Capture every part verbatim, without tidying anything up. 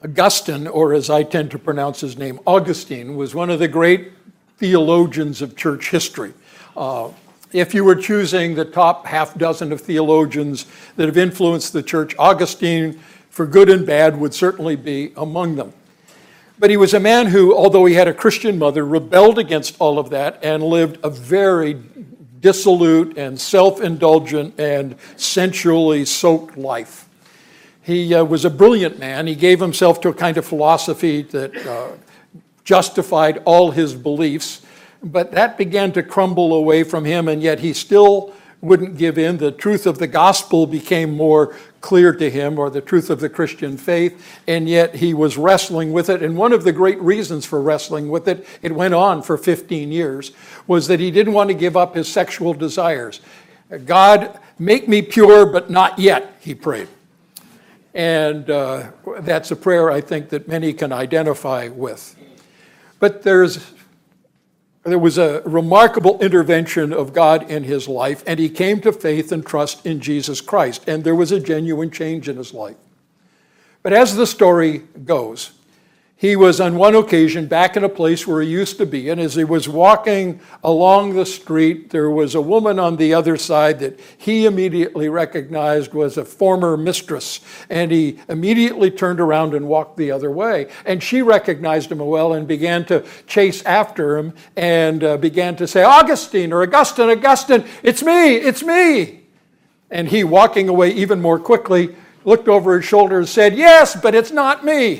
Augustine, or as I tend to pronounce his name, Augustine, was one of the great theologians of church history. Uh, if you were choosing the top half dozen of theologians that have influenced the church, Augustine, for good and bad, would certainly be among them. But he was a man who, although he had a Christian mother, rebelled against all of that and lived a very dissolute and self-indulgent and sensually soaked life. He uh, was a brilliant man. He gave himself to a kind of philosophy that uh, justified all his beliefs, but that began to crumble away from him, and yet he still wouldn't give in. The truth of the gospel became more clear to him, or the truth of the Christian faith, and yet he was wrestling with it. And one of the great reasons for wrestling with it, it went on for fifteen years, was that he didn't want to give up his sexual desires. God, make me pure, but not yet, he prayed. And uh, that's a prayer I think that many can identify with. But there's, there was a remarkable intervention of God in his life, and he came to faith and trust in Jesus Christ, and there was a genuine change in his life. But as the story goes, he was on one occasion back in a place where he used to be, and as he was walking along the street, there was a woman on the other side that he immediately recognized was a former mistress, and he immediately turned around and walked the other way. And she recognized him well and began to chase after him and uh, began to say, Augustine, or Augustine, Augustine, it's me, it's me. And he, walking away even more quickly, looked over his shoulder and said, yes, but it's not me.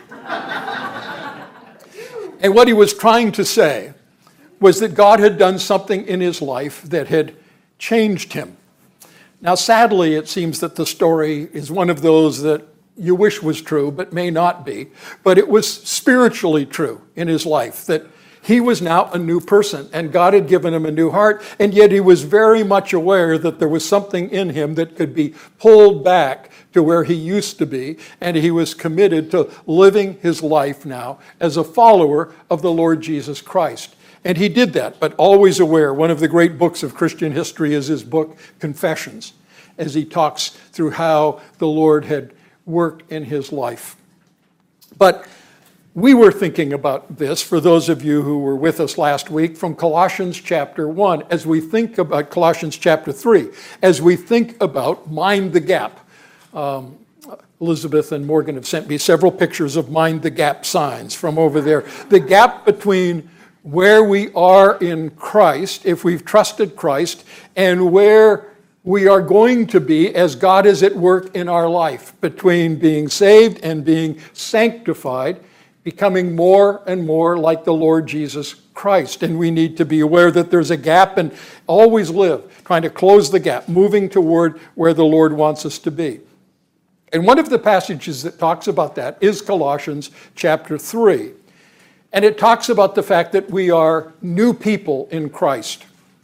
And what he was trying to say was that God had done something in his life that had changed him. Now, sadly, it seems that the story is one of those that you wish was true, but may not be. But it was spiritually true in his life, that he was now a new person, and God had given him a new heart, and yet he was very much aware that there was something in him that could be pulled back to where he used to be, and he was committed to living his life now as a follower of the Lord Jesus Christ. And he did that, but always aware. One of the great books of Christian history is his book, Confessions, as he talks through how the Lord had worked in his life. But we were thinking about this, for those of you who were with us last week, from Colossians chapter one, as we think about Colossians chapter three, as we think about Mind the Gap. Um, Elizabeth and Morgan have sent me several pictures of Mind the Gap signs from over there. The gap between where we are in Christ, if we've trusted Christ, and where we are going to be as God is at work in our life, between being saved and being sanctified, becoming more and more like the Lord Jesus Christ. And we need to be aware that there's a gap and always live trying to close the gap, moving toward where the Lord wants us to be. And one of the passages that talks about that is Colossians chapter three. And it talks about the fact that we are new people in Christ.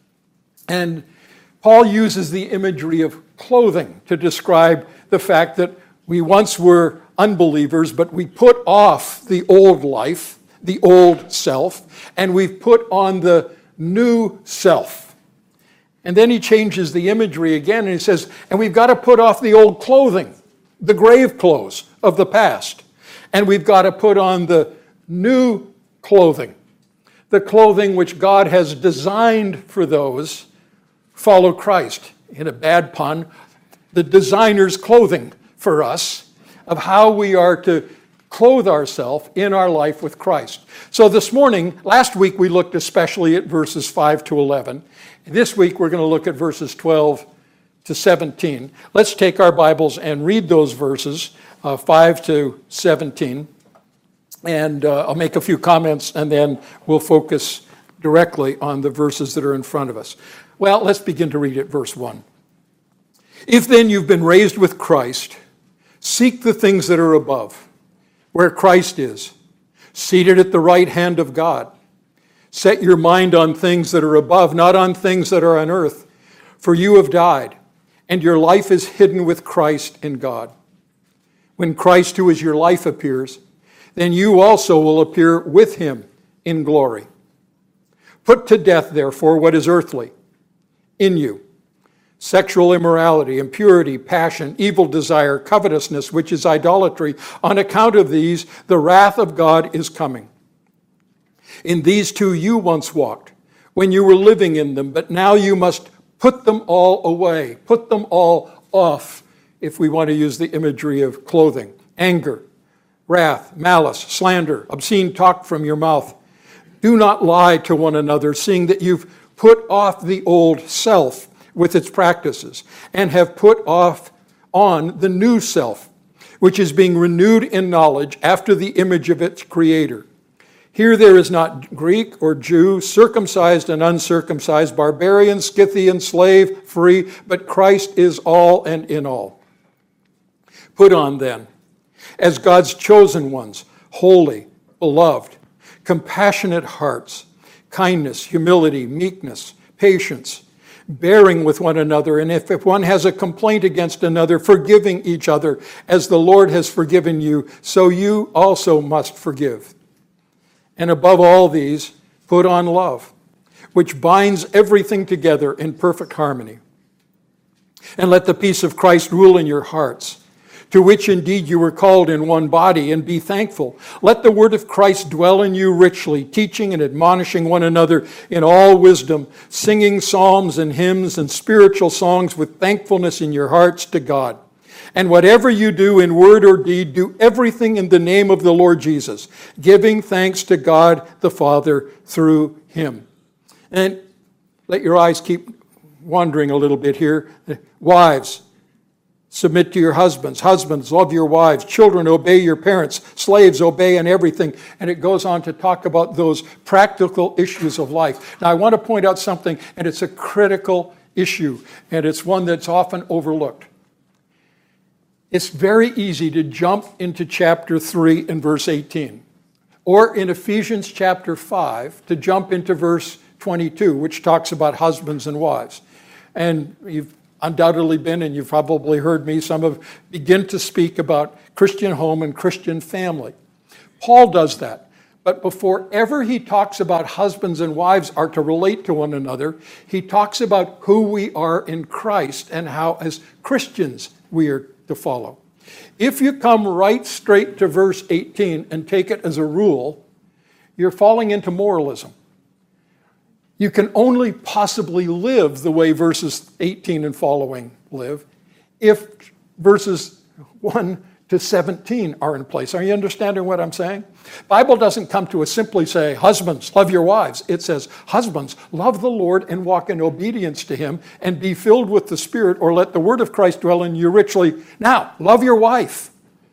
And Paul uses the imagery of clothing to describe the fact that we once were unbelievers, but we put off the old life, the old self, and we've put on the new self. And then he changes the imagery again, and he says, and we've got to put off the old clothing, the grave clothes of the past, and we've got to put on the new clothing, the clothing which God has designed for those who follow Christ. In a bad pun, the designer's clothing for us of how we are to clothe ourselves in our life with Christ. So this morning, last week we looked especially at verses five to eleven. This week we're going to look at verses twelve to seventeen. Let's take our Bibles and read those verses, uh, five to seventeen. And uh, I'll make a few comments and then we'll focus directly on the verses that are in front of us. Well, let's begin to read at verse one. If then you've been raised with Christ, seek the things that are above, where Christ is, seated at the right hand of God. Set your mind on things that are above, not on things that are on earth, for you have died, and your life is hidden with Christ in God. When Christ, who is your life, appears, then you also will appear with him in glory. Put to death, therefore, what is earthly in you: sexual immorality, impurity, passion, evil desire, covetousness, which is idolatry. On account of these, the wrath of God is coming. In these too you once walked, when you were living in them, but now you must put them all away, put them all off, if we want to use the imagery of clothing. Anger, wrath, malice, slander, obscene talk from your mouth. Do not lie to one another, seeing that you've put off the old self with its practices, and have put off on the new self, which is being renewed in knowledge after the image of its creator. Here there is not Greek or Jew, circumcised and uncircumcised, barbarian, Scythian, slave, free, but Christ is all and in all. Put on then, as God's chosen ones, holy, beloved, compassionate hearts, kindness, humility, meekness, patience, bearing with one another, and if, if one has a complaint against another, forgiving each other, as the Lord has forgiven you, so you also must forgive. And above all these, put on love, which binds everything together in perfect harmony. And let the peace of Christ rule in your hearts, to which indeed you were called in one body, and be thankful. Let the word of Christ dwell in you richly, teaching and admonishing one another in all wisdom, singing psalms and hymns and spiritual songs with thankfulness in your hearts to God. And whatever you do in word or deed, do everything in the name of the Lord Jesus, giving thanks to God the Father through him. And let your eyes keep wandering a little bit here. Wives, submit to your husbands. Husbands, love your wives. Children, obey your parents. Slaves, obey in everything. And it goes on to talk about those practical issues of life. Now, I want to point out something, and it's a critical issue, and it's one that's often overlooked. It's very easy to jump into chapter three and verse eighteen, or in Ephesians chapter five, to jump into verse twenty-two, which talks about husbands and wives. And you've undoubtedly been, and you've probably heard me, some of begin to speak about Christian home and Christian family. Paul does that. But before ever he talks about husbands and wives are to relate to one another, he talks about who we are in Christ and how as Christians we are to follow. If you come right straight to verse eighteen and take it as a rule, you're falling into moralism. You can only possibly live the way verses eighteen and following live if verses one to seventeen are in place. Are you understanding what I'm saying? The Bible doesn't come to us simply say, husbands, love your wives. It says, husbands, love the Lord and walk in obedience to him and be filled with the Spirit, or let the word of Christ dwell in you richly. Now, love your wife.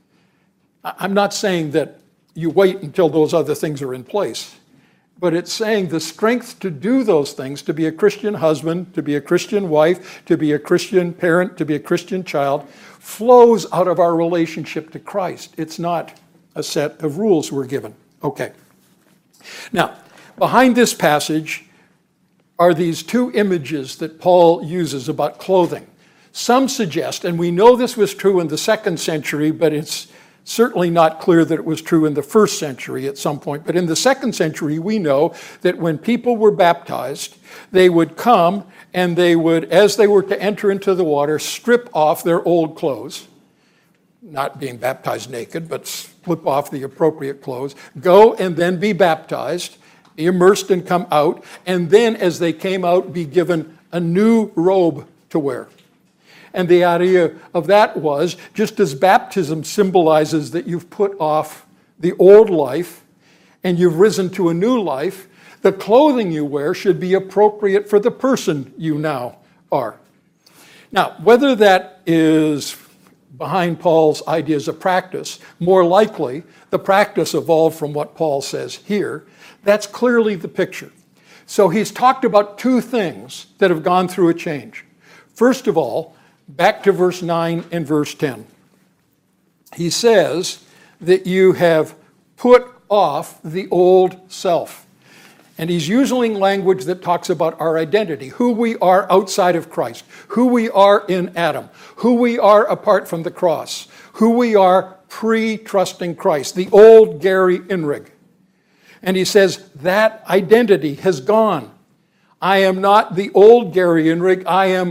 I'm not saying that you wait until those other things are in place. But it's saying the strength to do those things, to be a Christian husband, to be a Christian wife, to be a Christian parent, to be a Christian child, flows out of our relationship to Christ. It's not a set of rules we're given. Okay. Now, behind this passage are these two images that Paul uses about clothing. Some suggest, and we know this was true in the second century, but it's certainly not clear that it was true in the first century at some point. But in the second century, we know that when people were baptized, they would come and they would, as they were to enter into the water, strip off their old clothes, not being baptized naked, but slip off the appropriate clothes, go and then be baptized, be immersed and come out, and then as they came out, be given a new robe to wear. And the idea of that was, just as baptism symbolizes that you've put off the old life and you've risen to a new life, the clothing you wear should be appropriate for the person you now are. Now, whether that is behind Paul's ideas of practice, more likely the practice evolved from what Paul says here. That's clearly the picture. So he's talked about two things that have gone through a change. First of all, back to verse nine and verse ten. He says that you have put off the old self. And he's using language that talks about our identity, who we are outside of Christ, who we are in Adam, who we are apart from the cross, who we are pre-trusting Christ, the old Gary Inrig. And he says that identity has gone. I am not the old Gary Inrig, I am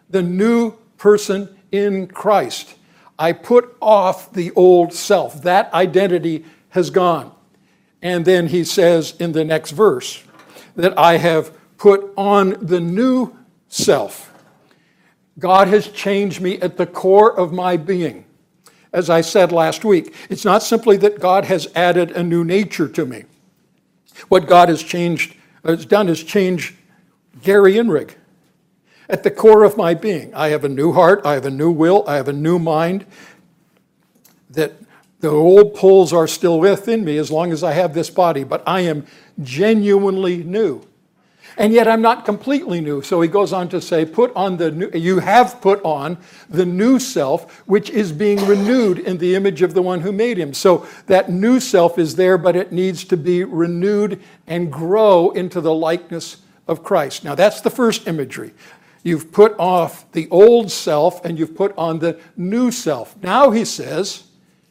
the new person in Christ. I put off the old self. That identity has gone. And then he says in the next verse that I have put on the new self. God has changed me at the core of my being. As I said last week, it's not simply that God has added a new nature to me. What God has changed, has done is change Gary Inrig at the core of my being. I have a new heart, I have a new will, I have a new mind, that the old pulls are still within me as long as I have this body, but I am genuinely new. And yet I'm not completely new. So he goes on to say, put on the new, you have put on the new self, which is being renewed in the image of the one who made him. So that new self is there, but it needs to be renewed and grow into the likeness of Christ. Now that's the first imagery. You've put off the old self and you've put on the new self. Now he says,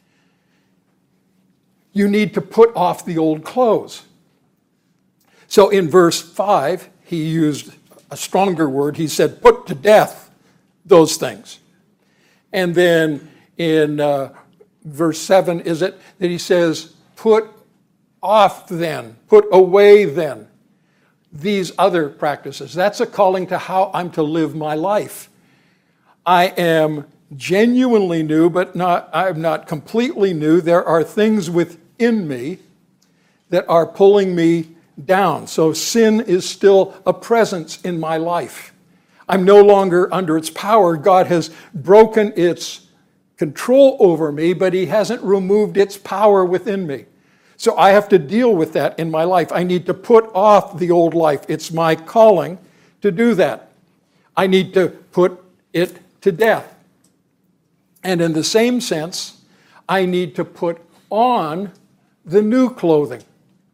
you need to put off the old clothes. So in verse five, he used a stronger word. He said, put to death those things. And then in uh, verse seven, is it that he says, put off then, put away then these other practices. That's a calling to how I'm to live my life. I am genuinely new, but not, I'm not completely new. There are things within me that are pulling me down. So sin is still a presence in my life. I'm no longer under its power. God has broken its control over me, but he hasn't removed its power within me. So I have to deal with that in my life. I need to put off the old life. It's my calling to do that. I need to put it to death. And in the same sense, I need to put on the new clothing.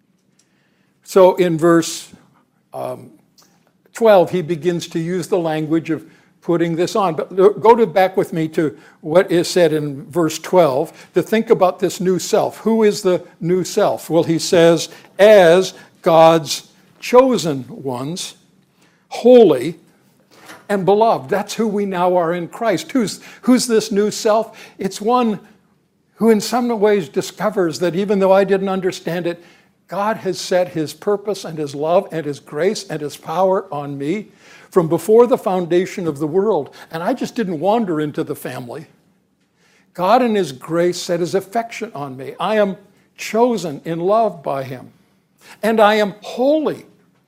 So in verse um, twelve, he begins to use the language of putting this on. But go to back with me to what is said in verse twelve to think about this new self. Who is the new self? Well, he says, as God's chosen ones, holy and beloved. That's who we now are in Christ. Who's, who's this new self? It's one who in some ways discovers that even though I didn't understand it, God has set his purpose and his love and his grace and his power on me from before the foundation of the world. And I just didn't wander into the family. God in his grace set his affection on me. I am chosen in love by him. And I am holy.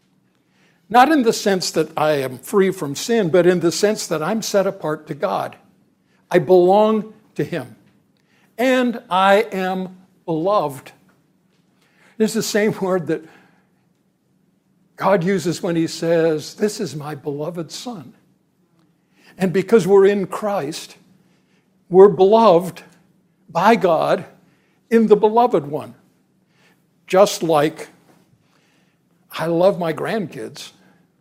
Not in the sense that I am free from sin, but in the sense that I'm set apart to God. I belong to him. And I am beloved. This is the same word that God uses when he says, this is my beloved son. And because we're in Christ, we're beloved by God in the beloved one. Just like I love my grandkids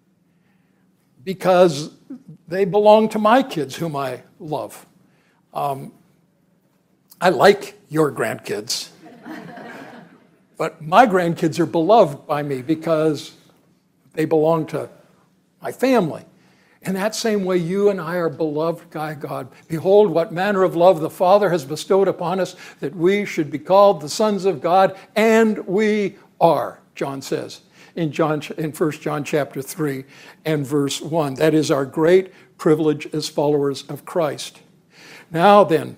because they belong to my kids whom I love. Um, I like your grandkids. But my grandkids are beloved by me because they belong to my family. In that same way, you and I are beloved by God. Behold, what manner of love the Father has bestowed upon us, that we should be called the sons of God, and we are, John says in John in First John chapter three and verse one. That is our great privilege as followers of Christ. Now then,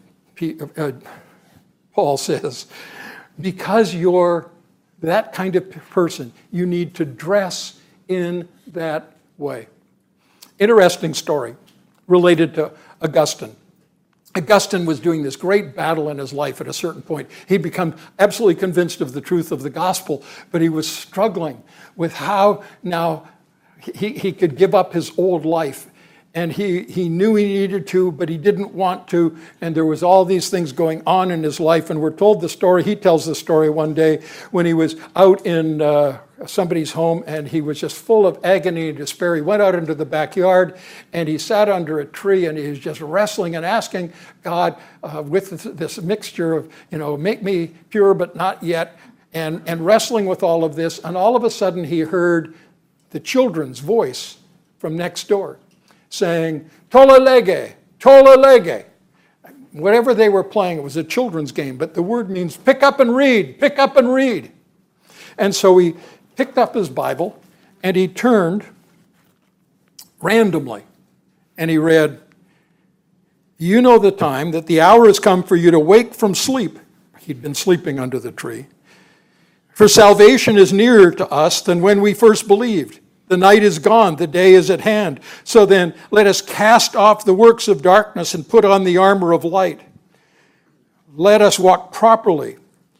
Paul says, because you're that kind of person, you need to dress in that way. Interesting story related to Augustine. Augustine was doing this great battle in his life at a certain point. He'd become absolutely convinced of the truth of the gospel, but he was struggling with how now he, he could give up his old life. And he, he knew he needed to, but he didn't want to. And there was all these things going on in his life. And we're told the story. He tells the story one day when he was out in uh, somebody's home and he was just full of agony and despair. He went out into the backyard and he sat under a tree and he was just wrestling and asking God uh, with this, this mixture of, you know, make me pure but not yet. And, and wrestling with all of this. And all of a sudden he heard the children's voice from next door saying, Tolle lege, tolle lege. Whatever they were playing, it was a children's game, but the word means pick up and read, pick up and read. And so he picked up his Bible and he turned randomly and he read, you know the time that the hour has come for you to wake from sleep. He'd been sleeping under the tree. For salvation is nearer to us than when we first believed. The night is gone, the day is at hand. So then, let us cast off the works of darkness and put on the armor of light. Let us walk properly,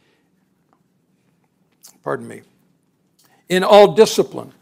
pardon me, in all discipline.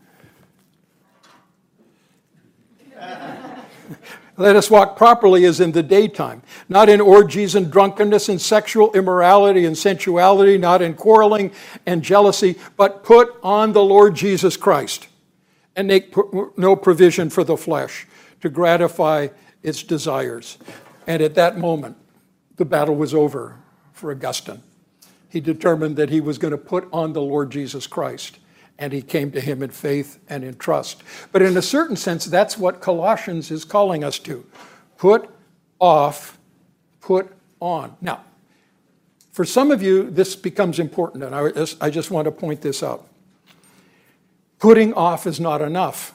Let us walk properly as in the daytime, not in orgies and drunkenness and sexual immorality and sensuality, not in quarreling and jealousy, but put on the Lord Jesus Christ and make no provision for the flesh to gratify its desires. And at that moment, the battle was over for Augustine. He determined that he was going to put on the Lord Jesus Christ. And he came to him in faith and in trust. But in a certain sense, that's what Colossians is calling us to. Put off, put on. Now, for some of you, this becomes important, and I just, I just want to point this out. Putting off is not enough.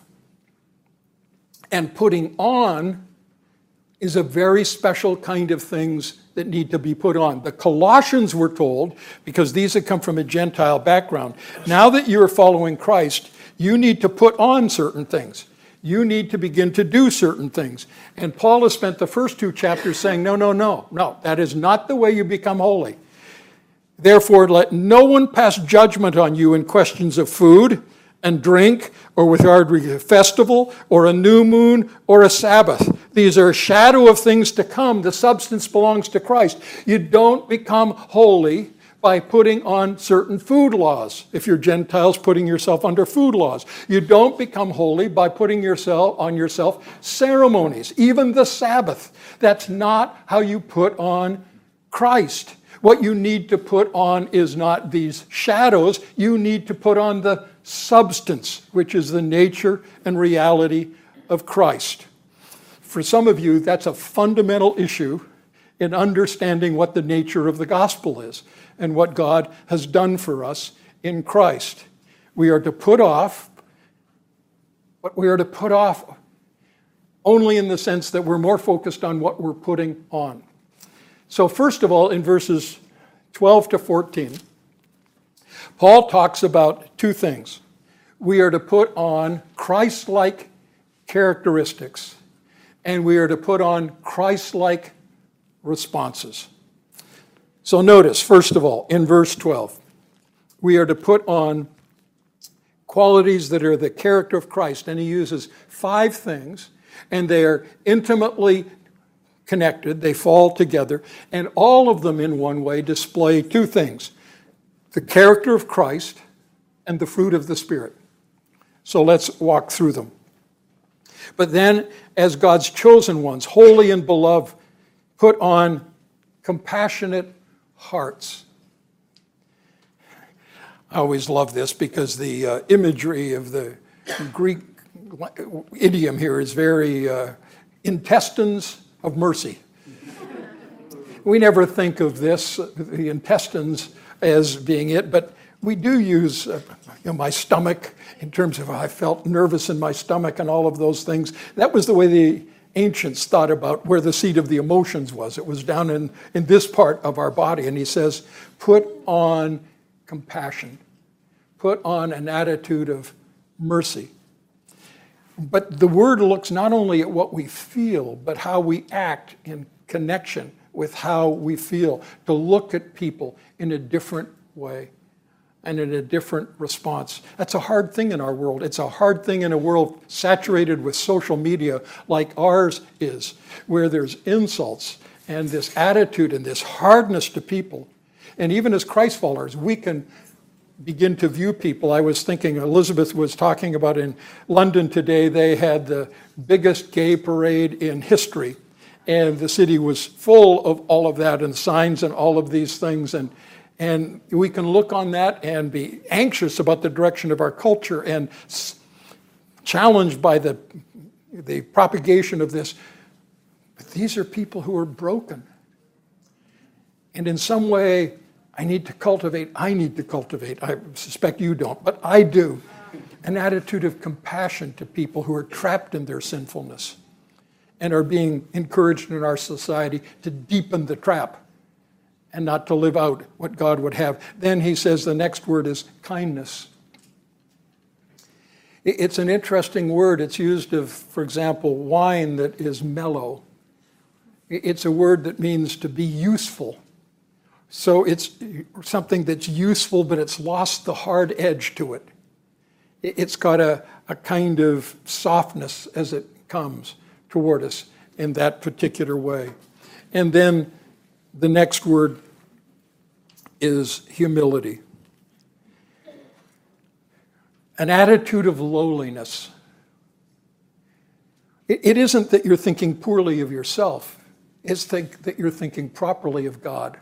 And putting on is a very special kind of things that need to be put on. The Colossians were told, because these had come from a Gentile background, now that you're following Christ, you need to put on certain things. You need to begin to do certain things. And Paul has spent the first two chapters saying, no, no, no, no, that is not the way you become holy. Therefore, let no one pass judgment on you in questions of food and drink, or with regard to a festival, or a new moon, or a Sabbath. These are a shadow of things to come. The substance belongs to Christ. You don't become holy by putting on certain food laws. If you're Gentiles, putting yourself under food laws. You don't become holy by putting yourself on yourself ceremonies, even the Sabbath. That's not how you put on Christ. What you need to put on is not these shadows. You need to put on the substance, which is the nature and reality of Christ. For some of you, that's a fundamental issue in understanding what the nature of the gospel is and what God has done for us in Christ. We are to put off, but we are to put off only in the sense that we're more focused on what we're putting on. So first of all, in verses twelve to fourteen, Paul talks about two things. We are to put on Christ-like characteristics, and we are to put on Christ-like responses. So notice, first of all, in verse twelve, we are to put on qualities that are the character of Christ, and he uses five things, and they are intimately connected, they fall together, and all of them in one way display two things: the character of Christ and the fruit of the Spirit. So let's walk through them. But then, as God's chosen ones, holy and beloved, put on compassionate hearts. I always love this because the uh, imagery of the Greek idiom here is very uh, intestines of mercy. We never think of this, the intestines, as being it, but we do use uh, you know, my stomach in terms of I felt nervous in my stomach and all of those things. That was the way the ancients thought about where the seat of the emotions was. It was down in, in this part of our body. And he says, put on compassion. Put on an attitude of mercy. But the word looks not only at what we feel, but how we act in connection with how we feel, to look at people in a different way and in a different response. That's a hard thing in our world. It's a hard thing in a world saturated with social media like ours is, where there's insults and this attitude and this hardness to people. And even as Christ followers, we can begin to view people. I was thinking, Elizabeth was talking about in London today, they had the biggest gay parade in history. And the city was full of all of that and signs and all of these things. And, and we can look on that and be anxious about the direction of our culture and s- challenged by the the propagation of this. But these are people who are broken. And in some way, I need to cultivate, I need to cultivate, I suspect you don't, but I do, an attitude of compassion to people who are trapped in their sinfulness and are being encouraged in our society to deepen the trap and not to live out what God would have. Then he says the next word is kindness. It's an interesting word. It's used of, for example, wine that is mellow. It's a word that means to be useful. So it's something that's useful, but it's lost the hard edge to it. It's got a, a kind of softness as it comes toward us in that particular way. And then the next word is humility. An attitude of lowliness. It, it isn't that you're thinking poorly of yourself. It's think that you're thinking properly of God.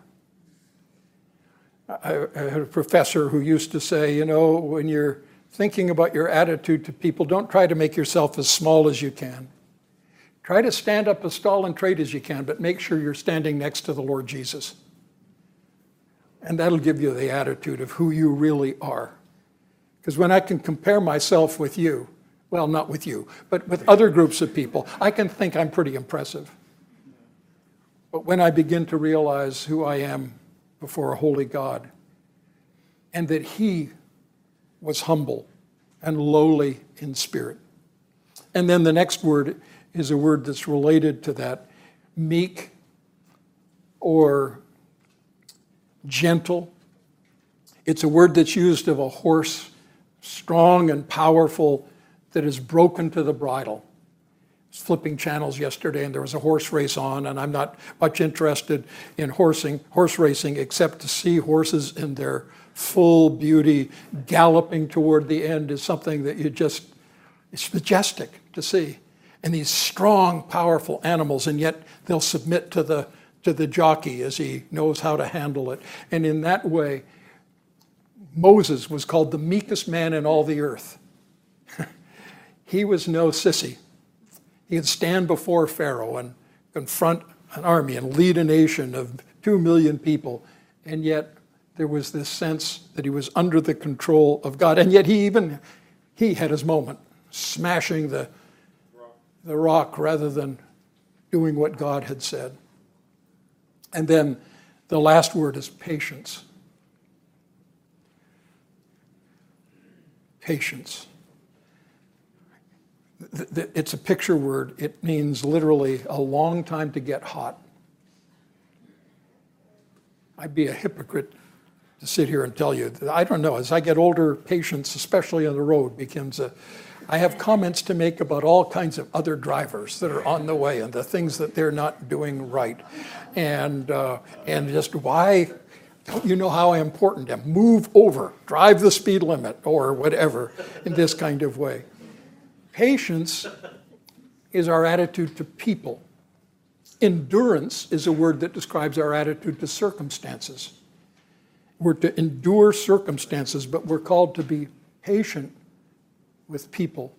I, I had a professor who used to say, you know, when you're thinking about your attitude to people, don't try to make yourself as small as you can. Try to stand up as tall and straight as you can, but make sure you're standing next to the Lord Jesus. And that'll give you the attitude of who you really are. Because when I can compare myself with you, well, not with you, but with other groups of people, I can think I'm pretty impressive. But when I begin to realize who I am before a holy God, and that he was humble and lowly in spirit. And then the next word is a word that's related to that, meek or gentle. It's a word that's used of a horse, strong and powerful, that is broken to the bridle. I was flipping channels yesterday and there was a horse race on, and I'm not much interested in horsing, horse racing except to see horses in their full beauty galloping toward the end is something that you just, it's majestic to see. And these strong, powerful animals, and yet they'll submit to the to the jockey as he knows how to handle it. And in that way, Moses was called the meekest man in all the earth. He was no sissy. He could stand before Pharaoh and confront an army and lead a nation of two million people. And yet there was this sense that he was under the control of God. And yet he even, he had his moment, smashing the, the rock rather than doing what God had said. And then the last word is patience. Patience. It's a picture word. It means literally a long time to get hot. I'd be a hypocrite to sit here and tell you that, I don't know, as I get older, patience, especially on the road, becomes a, I have comments to make about all kinds of other drivers that are on the way and the things that they're not doing right. And, uh, and just why, don't you know how important I am? Move over, drive the speed limit, or whatever, in this kind of way. Patience is our attitude to people. Endurance is a word that describes our attitude to circumstances. We're to endure circumstances, but we're called to be patient with people.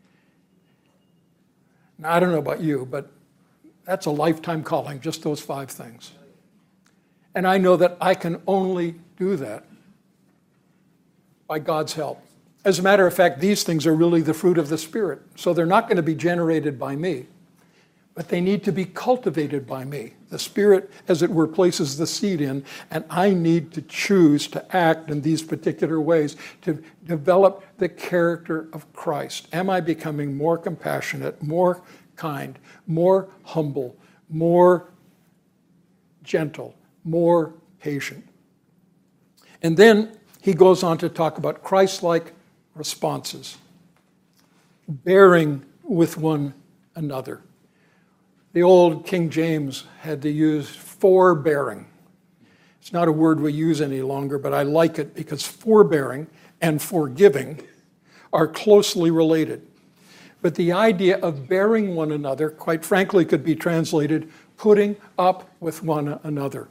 Now, I don't know about you, but that's a lifetime calling, just those five things. And I know that I can only do that by God's help. As a matter of fact, these things are really the fruit of the Spirit. So they're not going to be generated by me, but they need to be cultivated by me. The Spirit, as it were, places the seed in, and I need to choose to act in these particular ways to develop the character of Christ. Am I becoming more compassionate, more kind, more humble, more gentle, more patient? And then he goes on to talk about Christ-like responses, bearing with one another. The old King James had to use forbearing. It's not a word we use any longer, but I like it because forbearing and forgiving are closely related. But the idea of bearing one another, quite frankly, could be translated putting up with one another.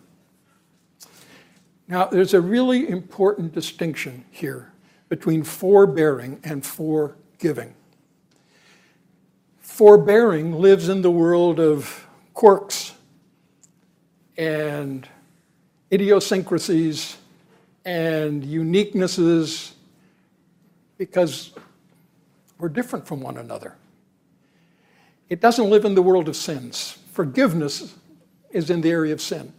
Now, there's a really important distinction here between forbearing and forgiving. forbearing lives in the world of quirks and idiosyncrasies and uniquenesses because we're different from one another. It doesn't live in the world of sins. Forgiveness is in the area of sin.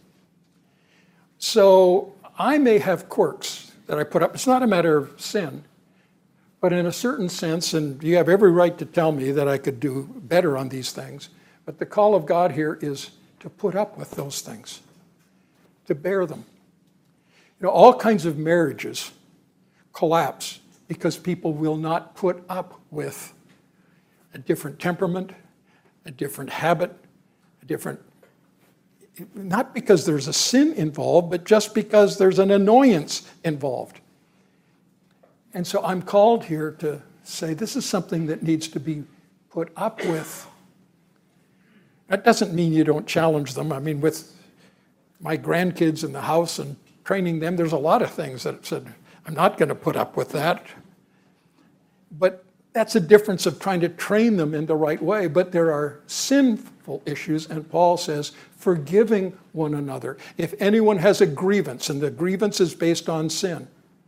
So I may have quirks that I put up. It's not a matter of sin, but in a certain sense, and you have every right to tell me that I could do better on these things, but the call of God here is to put up with those things, to bear them. You know, all kinds of marriages collapse because people will not put up with a different temperament, a different habit, a different, not because there's a sin involved, but just because there's an annoyance involved. And so I'm called here to say this is something that needs to be put up with. That doesn't mean you don't challenge them. I mean, with my grandkids in the house and training them, there's a lot of things that said, I'm not going to put up with that. But that's a difference of trying to train them in the right way. But there are sinful issues, and Paul says, forgiving one another. If anyone has a grievance, and the grievance is based on sin.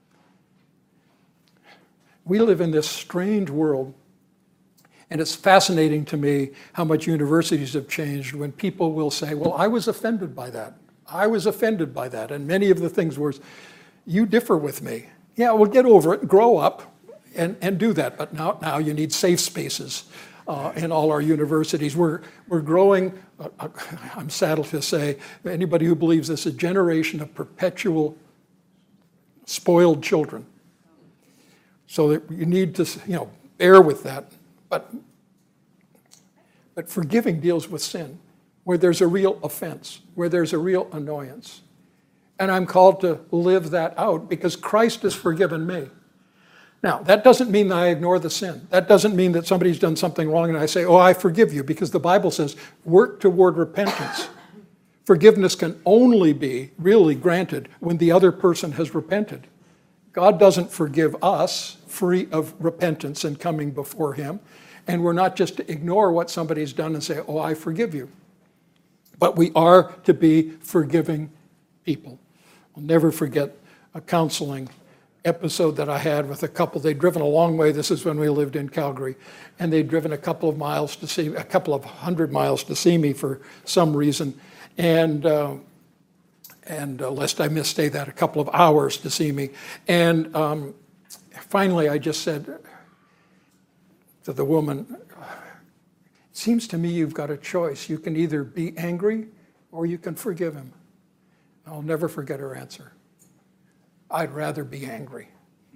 We live in this strange world, and it's fascinating to me how much universities have changed when people will say, well, I was offended by that. I was offended by that. And many of the things were, you differ with me. Yeah, well, get over it, grow up, and, and do that. But now, now you need safe spaces uh, in all our universities. We're, we're growing, uh, I'm saddened to say, anybody who believes this, a generation of perpetual spoiled children. So that you need to, you know, bear with that. But, but forgiving deals with sin, where there's a real offense, where there's a real annoyance. And I'm called to live that out because Christ has forgiven me. Now, that doesn't mean that I ignore the sin. That doesn't mean that somebody's done something wrong and I say, oh, I forgive you, because the Bible says, work toward repentance. Forgiveness can only be really granted when the other person has repented. God doesn't forgive us free of repentance and coming before him. And we're not just to ignore what somebody's done and say, oh, I forgive you. But we are to be forgiving people. I'll never forget a counseling episode that I had with a couple. They'd driven a long way. This is when we lived in Calgary. And they'd driven a couple of miles to see, a couple of hundred miles to see me for some reason. And uh, and uh, lest I misstay that, a couple of hours to see me. And um, finally I just said to the woman, it seems to me you've got a choice. You can either be angry or you can forgive him. I'll never forget her answer. I'd rather be angry.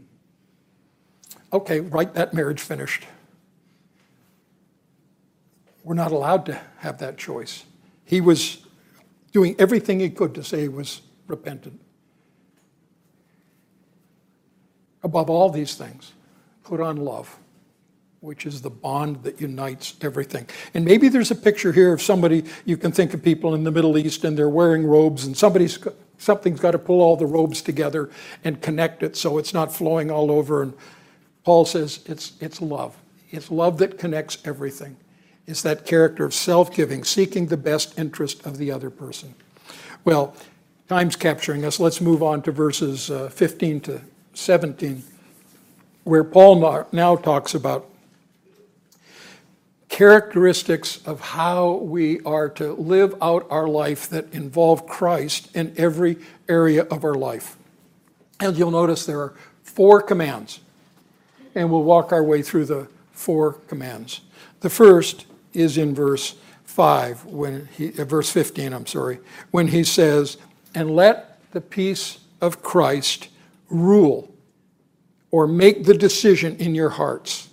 Okay, right, that marriage finished. We're not allowed to have that choice. He was doing everything he could to say he was repentant. Above all these things, put on love, which is the bond that unites everything. And maybe there's a picture here of somebody, you can think of people in the Middle East and they're wearing robes and somebody's something's got to pull all the robes together and connect it so it's not flowing all over. And Paul says it's, it's love. It's love that connects everything. It's that character of self-giving, seeking the best interest of the other person. Well, time's capturing us. Let's move on to verses uh, fifteen to seventeen, where Paul now talks about characteristics of how we are to live out our life that involve Christ in every area of our life. And you'll notice there are four commands, and we'll walk our way through the four commands. The first is in verse five, when he, uh, verse fifteen, I'm sorry, when he says, and let the peace of Christ rule, or make the decision in your hearts,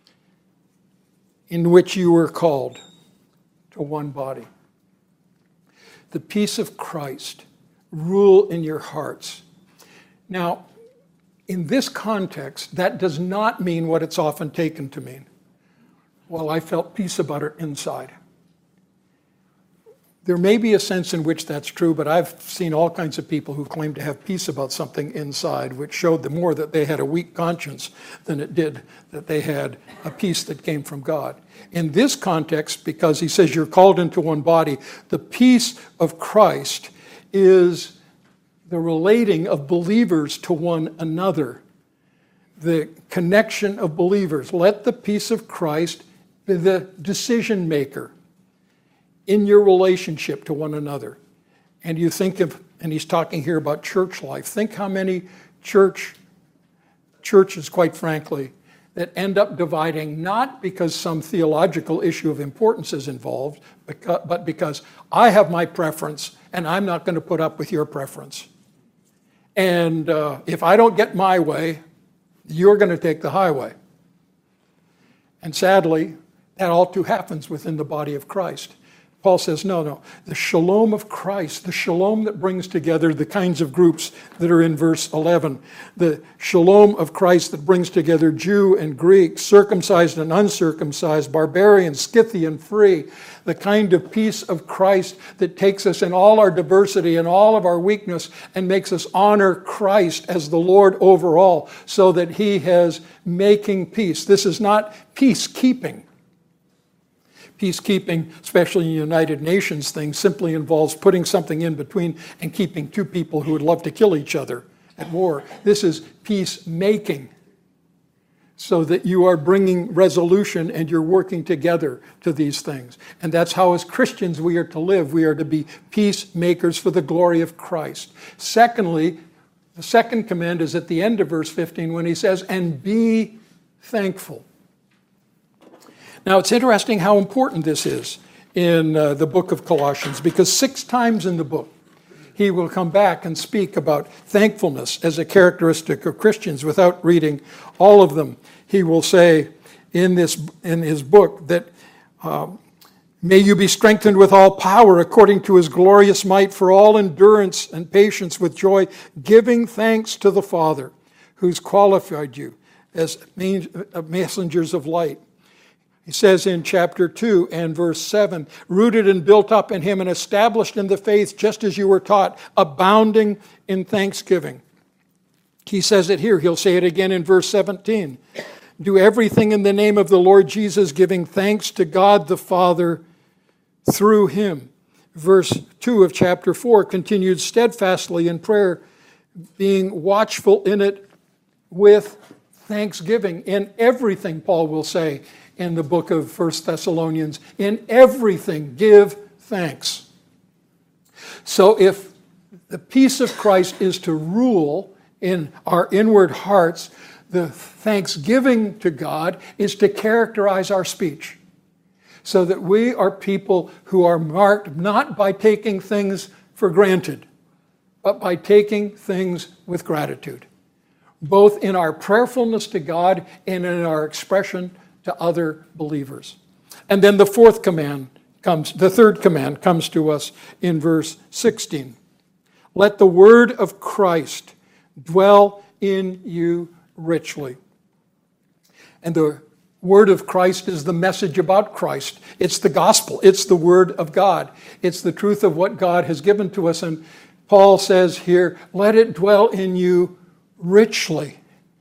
in which you were called to one body. The peace of Christ rule in your hearts. Now, in this context, that does not mean what it's often taken to mean. Well, I felt peace about it inside. There may be a sense in which that's true, but I've seen all kinds of people who claim to have peace about something inside, which showed the more that they had a weak conscience than it did that they had a peace that came from God. In this context, because he says you're called into one body, the peace of Christ is the relating of believers to one another, the connection of believers. Let the peace of Christ be the decision maker in your relationship to one another. And you think of, and he's talking here about church life, think how many church churches, quite frankly, that end up dividing not because some theological issue of importance is involved, but because I have my preference and I'm not going to put up with your preference. And uh, if I don't get my way, you're going to take the highway. And sadly, that all too happens within the body of Christ. Paul says, no, no, the shalom of Christ, the shalom that brings together the kinds of groups that are in verse eleven, the shalom of Christ that brings together Jew and Greek, circumcised and uncircumcised, barbarian, Scythian, free, the kind of peace of Christ that takes us in all our diversity and all of our weakness and makes us honor Christ as the Lord over all, so that he has making peace. This is not peacekeeping. Peacekeeping, especially in United Nations things, simply involves putting something in between and keeping two people who would love to kill each other at war. This is peacemaking, so that you are bringing resolution and you're working together to these things. And that's how, as Christians, we are to live. We are to be peacemakers for the glory of Christ. Secondly, the second command is at the end of verse fifteen when he says, and be thankful. Now, it's interesting how important this is in uh, the book of Colossians, because six times in the book, he will come back and speak about thankfulness as a characteristic of Christians. Without reading all of them, he will say in this in his book that uh, may you be strengthened with all power according to his glorious might for all endurance and patience with joy, giving thanks to the Father who's qualified you as messengers of light. He says in chapter two and verse seven, rooted and built up in him and established in the faith just as you were taught, abounding in thanksgiving. He says it here. He'll say it again in verse seventeen. Do everything in the name of the Lord Jesus, giving thanks to God the Father through him. Verse two of chapter four continued steadfastly in prayer, being watchful in it with thanksgiving. In everything, Paul will say, in the book of First Thessalonians, in everything give thanks. So if the peace of Christ is to rule in our inward hearts, the thanksgiving to God is to characterize our speech, so that we are people who are marked not by taking things for granted, but by taking things with gratitude, both in our prayerfulness to God and in our expression to other believers. And then the fourth command comes, the third command comes to us in verse sixteen. Let the word of Christ dwell in you richly. And the word of Christ is the message about Christ. It's the gospel. It's the word of God. It's the truth of what God has given to us. And Paul says here, let it dwell in you richly.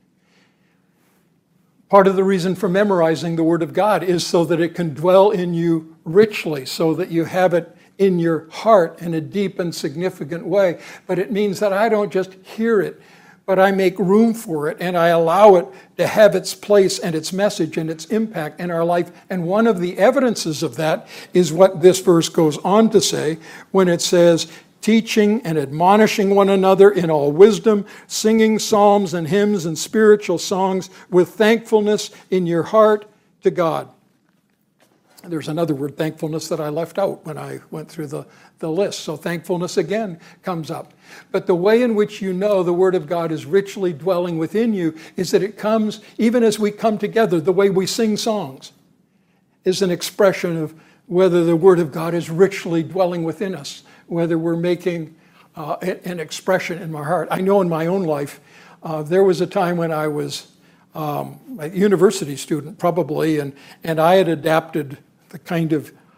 Part of the reason for memorizing the Word of God is so that it can dwell in you richly, so that you have it in your heart in a deep and significant way. But it means that I don't just hear it, but I make room for it and I allow it to have its place and its message and its impact in our life. And one of the evidences of that is what this verse goes on to say when it says, teaching and admonishing one another in all wisdom, singing psalms and hymns and spiritual songs with thankfulness in your heart to God. There's another word, thankfulness, that I left out when I went through the, the list. So thankfulness again comes up. But the way in which you know the Word of God is richly dwelling within you is that it comes, even as we come together, the way we sing songs is an expression of whether the Word of God is richly dwelling within us, whether we're making uh, an expression in my heart. I know in my own life, uh, there was a time when I was um, a university student, probably, and, and I had adapted the kind of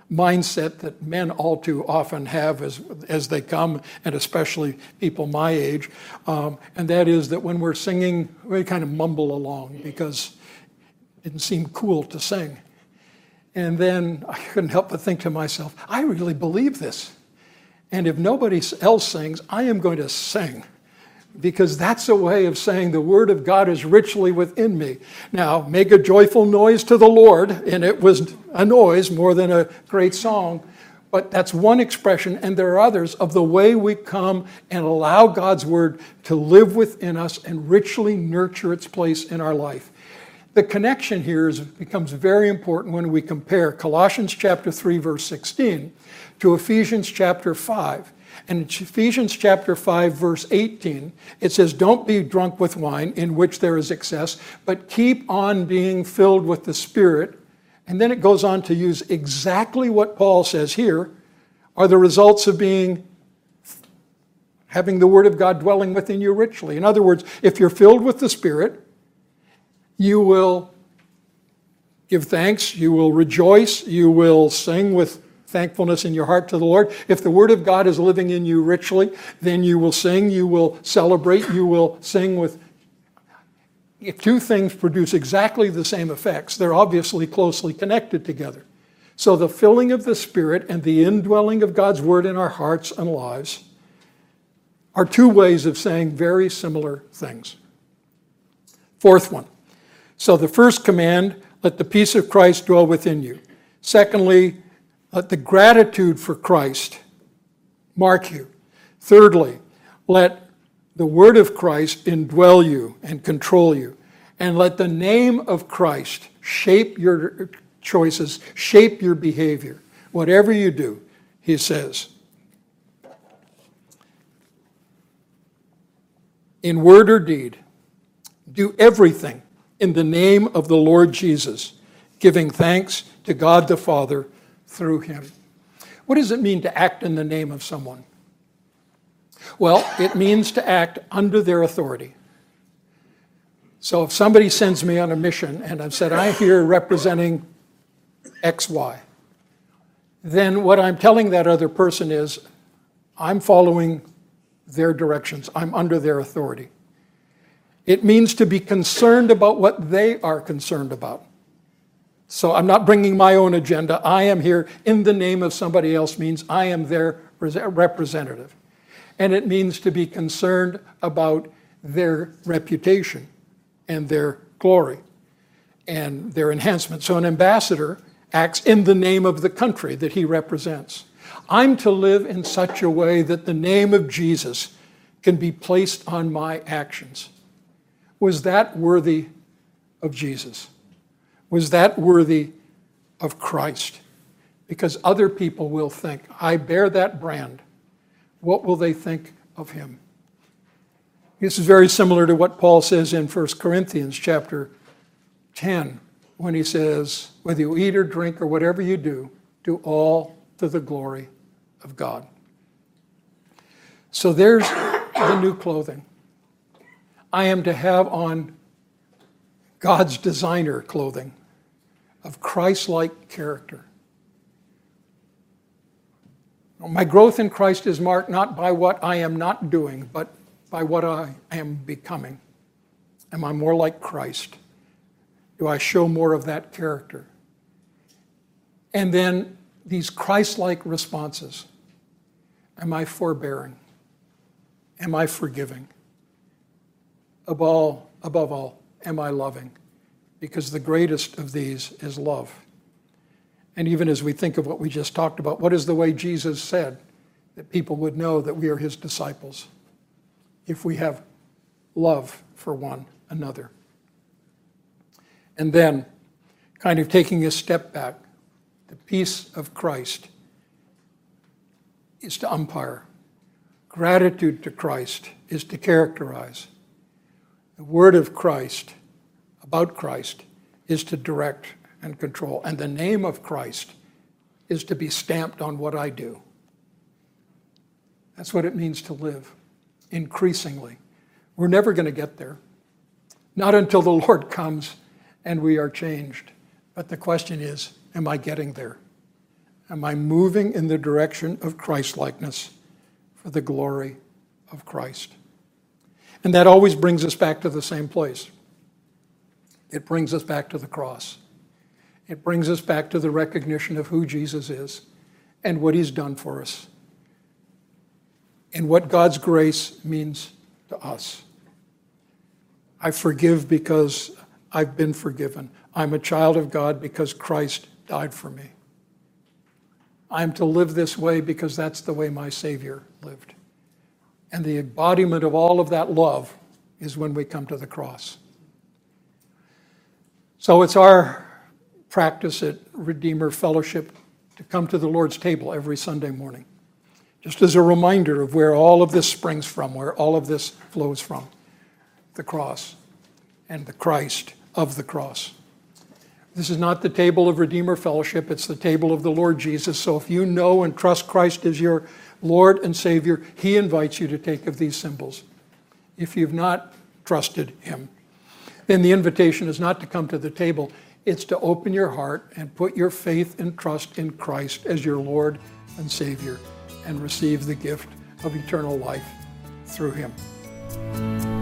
mindset that men all too often have as, as they come, and especially people my age. Um, and that is that when we're singing, we kind of mumble along because it didn't seem cool to sing. And then I couldn't help but think to myself, I really believe this. And if nobody else sings, I am going to sing, because that's a way of saying the word of God is richly within me. Now, make a joyful noise to the Lord, and it was a noise more than a great song, but that's one expression, and there are others of the way we come and allow God's word to live within us and richly nurture its place in our life. The connection here is, becomes very important when we compare Colossians chapter three, verse sixteen, to Ephesians chapter five. And in Ephesians chapter five, verse eighteen, it says, don't be drunk with wine in which there is excess, but keep on being filled with the Spirit. And then it goes on to use exactly what Paul says here are the results of being, having the Word of God dwelling within you richly. In other words, if you're filled with the Spirit, you will give thanks, you will rejoice, you will sing with thankfulness in your heart to the Lord. If the Word of God is living in you richly, then you will sing, you will celebrate, you will sing with... If two things produce exactly the same effects, they're obviously closely connected together. So the filling of the Spirit and the indwelling of God's Word in our hearts and lives are two ways of saying very similar things. Fourth one. So the first command, let the peace of Christ dwell within you. Secondly, let the gratitude for Christ mark you. Thirdly, let the word of Christ indwell you and control you. And let the name of Christ shape your choices, shape your behavior. Whatever you do, he says, in word or deed, do everything in the name of the Lord Jesus, giving thanks to God the Father through him. What does it mean to act in the name of someone? Well, it means to act under their authority. So if somebody sends me on a mission and I've said, I'm here representing X Y, then what I'm telling that other person is, I'm following their directions. I'm under their authority. It means to be concerned about what they are concerned about. So I'm not bringing my own agenda. I am here in the name of somebody else, means I am their representative. And it means to be concerned about their reputation and their glory and their enhancement. So an ambassador acts in the name of the country that he represents. I'm to live in such a way that the name of Jesus can be placed on my actions. Was that worthy of Jesus? Was that worthy of Christ? Because other people will think, I bear that brand. What will they think of him? This is very similar to what Paul says in First Corinthians chapter ten, when he says, whether you eat or drink or whatever you do, do all to the glory of God. So there's the new clothing. I am to have on God's designer clothing of Christ-like character. My growth in Christ is marked not by what I am not doing, but by what I am becoming. Am I more like Christ? Do I show more of that character? And then these Christ-like responses. Am I forbearing? Am I forgiving? Above all, above all, am I loving? Because the greatest of these is love. And even as we think of what we just talked about, what is the way Jesus said that people would know that we are his disciples? If we have love for one another. And then, kind of taking a step back, the peace of Christ is to umpire. Gratitude to Christ is to characterize. The word of Christ, about Christ, is to direct and control. And the name of Christ is to be stamped on what I do. That's what it means to live, increasingly. We're never going to get there. Not until the Lord comes and we are changed. But the question is, am I getting there? Am I moving in the direction of Christ-likeness for the glory of Christ? And that always brings us back to the same place. It brings us back to the cross. It brings us back to the recognition of who Jesus is and what he's done for us and what God's grace means to us. I forgive because I've been forgiven. I'm a child of God because Christ died for me. I'm to live this way because that's the way my Savior lived. And the embodiment of all of that love is when we come to the cross. So it's our practice at Redeemer Fellowship to come to the Lord's table every Sunday morning, just as a reminder of where all of this springs from, where all of this flows from, the cross and the Christ of the cross. This is not the table of Redeemer Fellowship, it's the table of the Lord Jesus. So if you know and trust Christ as your Lord and Savior, he invites you to take of these symbols. If you've not trusted him, then the invitation is not to come to the table, it's to open your heart and put your faith and trust in Christ as your Lord and Savior and receive the gift of eternal life through him.